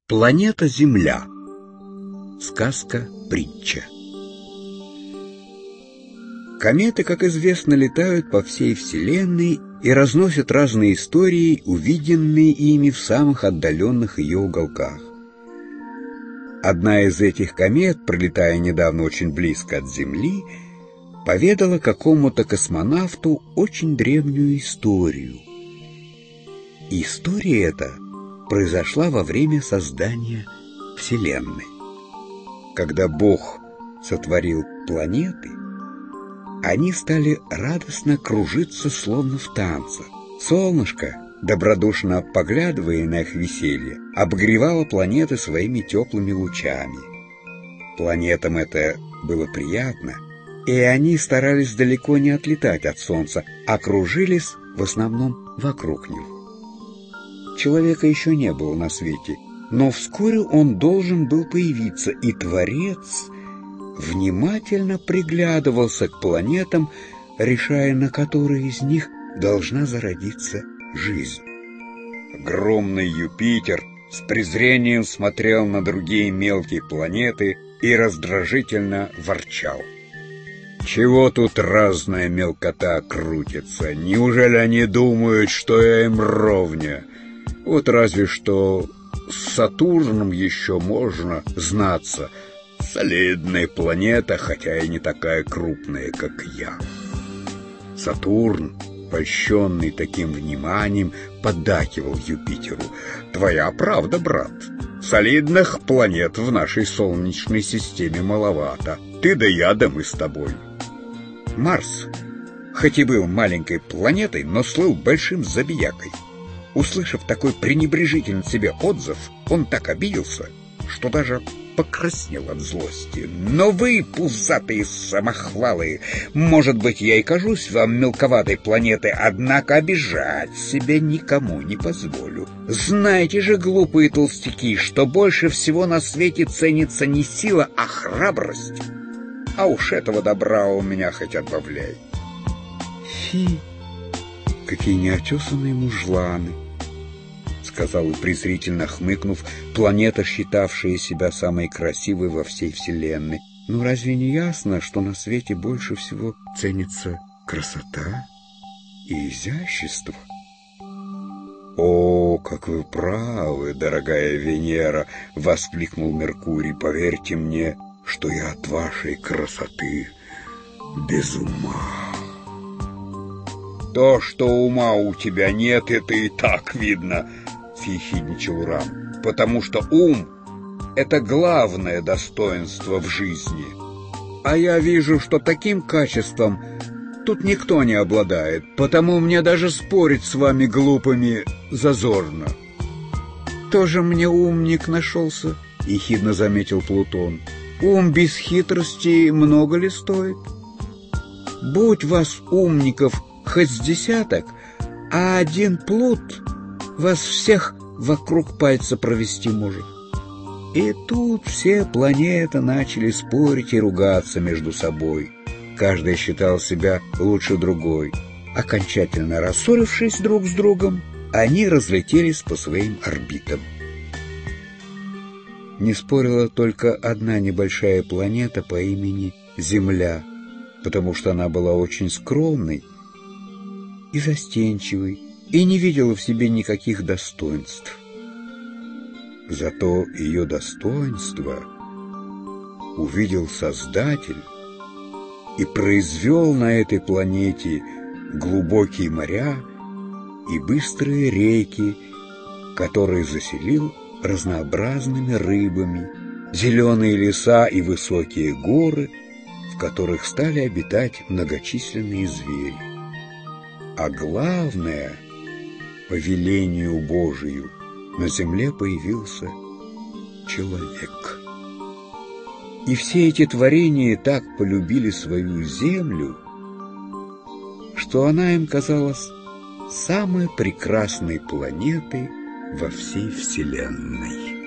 Планета Земля. Сказка-притча. Кометы, как известно, летают по всей Вселенной и разносят разные истории, увиденные ими в самых отдаленных ее уголках. Одна из этих комет, пролетая недавно очень близко от Земли, поведала какому-то космонавту очень древнюю историю. И история эта произошла во время создания Вселенной. Когда Бог сотворил планеты, они стали радостно кружиться, словно в танце. Солнышко, добродушно поглядывая на их веселье, обогревало планеты своими теплыми лучами. Планетам это было приятно, и они старались далеко не отлетать от Солнца, а кружились в основном вокруг него. Человека еще не было на свете, но вскоре он должен был появиться, и Творец внимательно приглядывался к планетам, решая, на которой из них должна зародиться жизнь. Огромный Юпитер с презрением смотрел на другие мелкие планеты и раздражительно ворчал. «Чего тут разная мелкота крутится? Неужели они думают, что я им ровня? Вот разве что с Сатурном еще можно знаться. Солидная планета, хотя и не такая крупная, как я». Сатурн, польщенный таким вниманием, поддакивал Юпитеру. «Твоя правда, брат. Солидных планет в нашей Солнечной системе маловато. Ты да я, да мы с тобой. Марс, хоть и был маленькой планетой, но слыл большим забиякой. Услышав такой пренебрежительный себе отзыв, он так обиделся, что даже покраснел от злости. Но вы, пузатые самохвалы, может быть, я и кажусь вам мелковатой планетой, однако обижать себя никому не позволю. Знаете же, глупые толстяки, что больше всего на свете ценится не сила, а храбрость. А уж этого добра у меня хоть отбавляй». «Фи, какие неотесанные мужланы!» — сказал, презрительно хмыкнув, планета, считавшая себя самой красивой во всей Вселенной. «Ну разве не ясно, что на свете больше всего ценится красота и изящество?» «О, как вы правы, дорогая Венера!» — воскликнул Меркурий. «Поверьте мне, что я от вашей красоты без ума». «То, что ума у тебя нет, это и так видно», — съехидничал Уран, «потому что ум — это главное достоинство в жизни. А я вижу, что таким качеством тут никто не обладает, потому мне даже спорить с вами глупыми зазорно». «Тоже мне умник нашелся», — ехидно заметил Плутон. «Ум без хитрости много ли стоит? Будь вас умников хоть с десяток, а один плут вас всех вокруг пальца провести может». И тут все планеты начали спорить и ругаться между собой. Каждый считал себя лучше другой. Окончательно рассорившись друг с другом, они разлетелись по своим орбитам. Не спорила только одна небольшая планета по имени Земля, потому что она была очень скромной и застенчивой, и не видела в себе никаких достоинств. Зато ее достоинство увидел Создатель и произвел на этой планете глубокие моря и быстрые реки, которые заселил разнообразными рыбами, зеленые леса и высокие горы, в которых стали обитать многочисленные звери. А главное, по велению Божию, на земле появился человек. И все эти творения так полюбили свою землю, что она им казалась самой прекрасной планетой во всей Вселенной.